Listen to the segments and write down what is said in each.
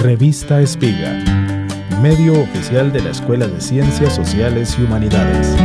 Revista Espiga, medio oficial de la Escuela de Ciencias Sociales y Humanidades.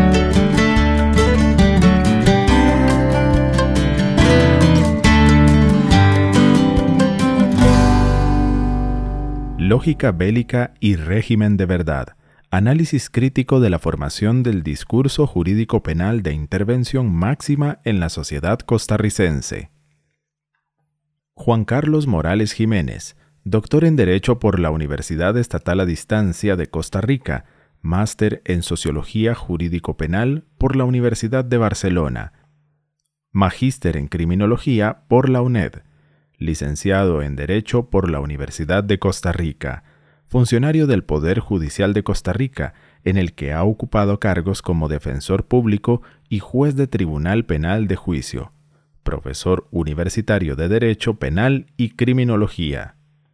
Lógica bélica y régimen de verdad. Análisis crítico de la formación del discurso jurídico penal de intervención máxima en la sociedad costarricense. Juan Carlos Morales Jiménez, doctor en Derecho por la Universidad Estatal a Distancia de Costa Rica, máster en Sociología Jurídico Penal por la Universidad de Barcelona, magíster en Criminología por la UNED, licenciado en Derecho por la Universidad de Costa Rica, funcionario del Poder Judicial de Costa Rica, en el que ha ocupado cargos como defensor público y juez de Tribunal Penal de Juicio, profesor universitario de Derecho Penal y Criminología.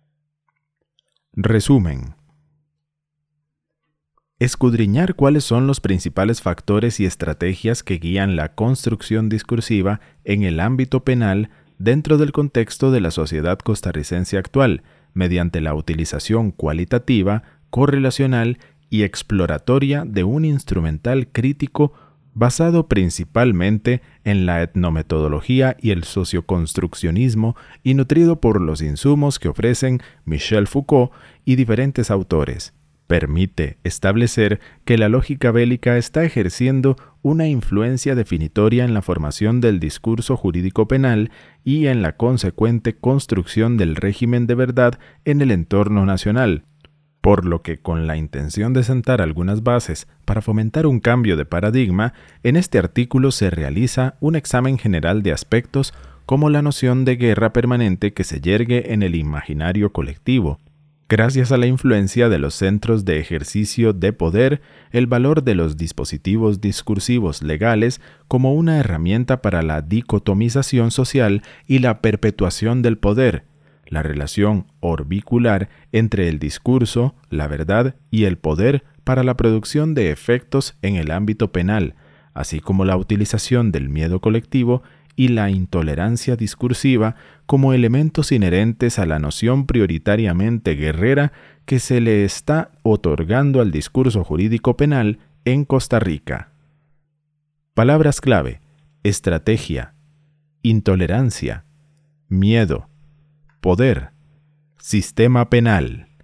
Resumen. Escudriñar cuáles son los principales factores y estrategias que guían la construcción discursiva en el ámbito penal dentro del contexto de la sociedad costarricense actual, mediante la utilización cualitativa, correlacional y exploratoria de un instrumental crítico basado principalmente en la etnometodología y el socioconstruccionismo y nutrido por los insumos que ofrecen Michel Foucault y diferentes autores. Permite establecer que la lógica bélica está ejerciendo una influencia definitoria en la formación del discurso jurídico penal y en la consecuente construcción del régimen de verdad en el entorno nacional, por lo que con la intención de sentar algunas bases para fomentar un cambio de paradigma, en este artículo se realiza un examen general de aspectos como la noción de guerra permanente que se yergue en el imaginario colectivo, gracias a la influencia de los centros de ejercicio de poder, el valor de los dispositivos discursivos legales como una herramienta para la dicotomización social y la perpetuación del poder, la relación orbicular entre el discurso, la verdad y el poder para la producción de efectos en el ámbito penal, así como la utilización del miedo colectivo y la intolerancia discursiva como elementos inherentes a la noción prioritariamente guerrera que se le está otorgando al discurso jurídico penal en Costa Rica. Palabras clave: estrategia, intolerancia, miedo, poder, sistema penal.